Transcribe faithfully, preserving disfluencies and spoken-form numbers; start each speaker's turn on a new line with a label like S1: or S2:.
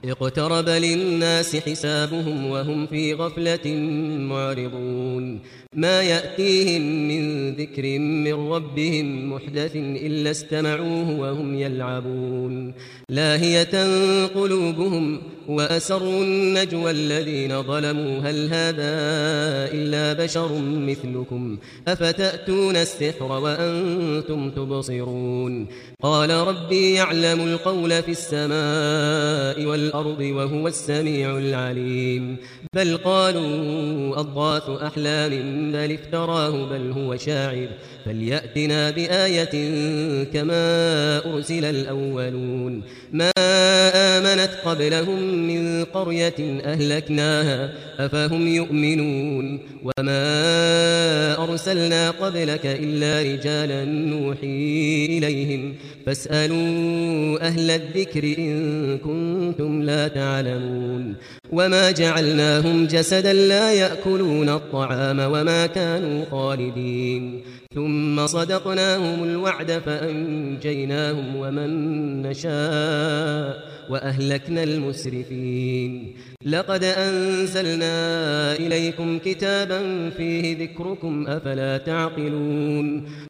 S1: اقترب للناس حسابهم وهم في غفلة معرضون ما يأتيهم من ذكر من ربهم محدث إلا استمعوه وهم يلعبون لاهية قلوبهم وأسروا النجوى الذين ظلموا هل هذا إلا بشر مثلكم أفتأتون السحر وأنتم تبصرون قال ربي يعلم القول في السماء والأرض وهو السميع العليم بل قالوا أضغاث أحلام بل افتراه بل هو شاعر فليأتنا بآية كما أرسل الأولون ما آمنت قبلهم من قرية أهلكناها أفهم يؤمنون وما أرسلنا قبلك إلا رجالا نوحي إليهم فاسألوا أهل الذكر إن كنتم لا تعلمون وما جعلناهم جسدا لا يأكلون الطعام وما كانوا خالدين ثم صدقناهم الوعد فأنجيناهم ومن نشاء وأهلكنا المسرفين لقد أنزلنا إليكم كتابا فيه ذكركم أفلا تعقلون